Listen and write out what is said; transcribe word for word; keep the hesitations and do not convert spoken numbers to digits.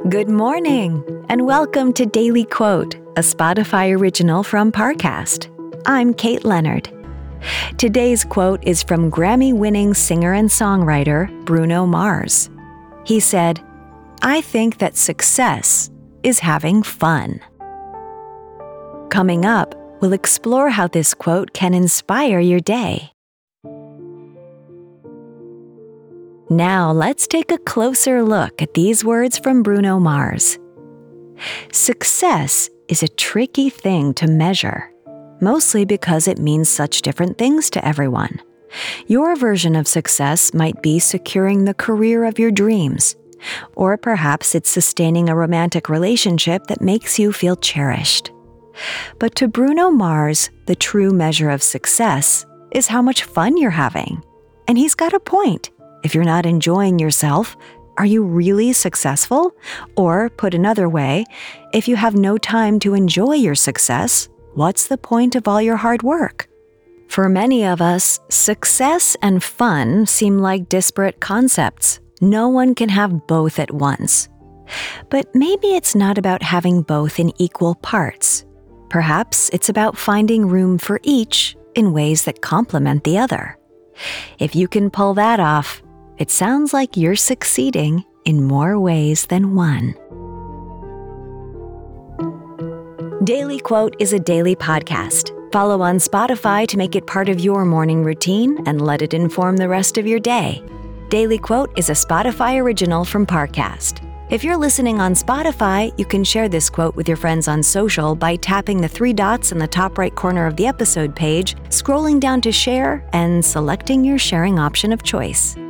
Good morning, and welcome to Daily Quote, a Spotify original from Parcast. I'm Kate Leonard. Today's quote is from Grammy-winning singer and songwriter Bruno Mars. He said, "I think that success is having fun." Coming up, we'll explore how this quote can inspire your day. Now let's take a closer look at these words from Bruno Mars. Success is a tricky thing to measure, mostly because it means such different things to everyone. Your version of success might be securing the career of your dreams, or perhaps it's sustaining a romantic relationship that makes you feel cherished. But to Bruno Mars, the true measure of success is how much fun you're having. And he's got a point. If you're not enjoying yourself, are you really successful? Or, put another way, if you have no time to enjoy your success, what's the point of all your hard work? For many of us, success and fun seem like disparate concepts. No one can have both at once. But maybe it's not about having both in equal parts. Perhaps it's about finding room for each in ways that complement the other. If you can pull that off, it sounds like you're succeeding in more ways than one. Daily Quote is a daily podcast. Follow on Spotify to make it part of your morning routine and let it inform the rest of your day. Daily Quote is a Spotify original from Parcast. If you're listening on Spotify, you can share this quote with your friends on social by tapping the three dots in the top right corner of the episode page, scrolling down to share, and selecting your sharing option of choice.